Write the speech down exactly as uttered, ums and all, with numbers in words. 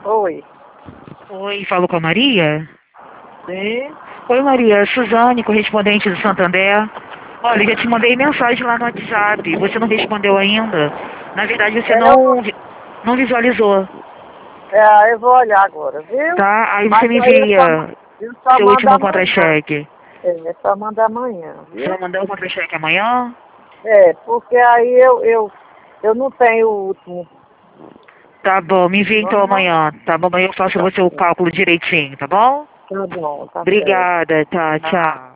Oi. Oi, falo com a Maria? Sim? Oi, Maria. Suzane, correspondente do Santander. Olha, já te mandei mensagem lá no WhatsApp. Você não respondeu ainda. Na verdade, você É, eu, não, vi- não visualizou, é, eu vou olhar agora, viu? tá? Aí você Mas me aí eu só, envia eu só seu mando último amanhã. contra-cheque. É, é só manda amanhã, Você vai viu? mandar o contra-cheque amanhã? É, porque aí eu, eu, eu não tenho o último. Tá bom, me envia então Aham. amanhã. Tá bom, amanhã eu faço Tá você o certo. cálculo direitinho, tá bom? Tá bom, tá certo. Obrigada, tá, Tá. tchau.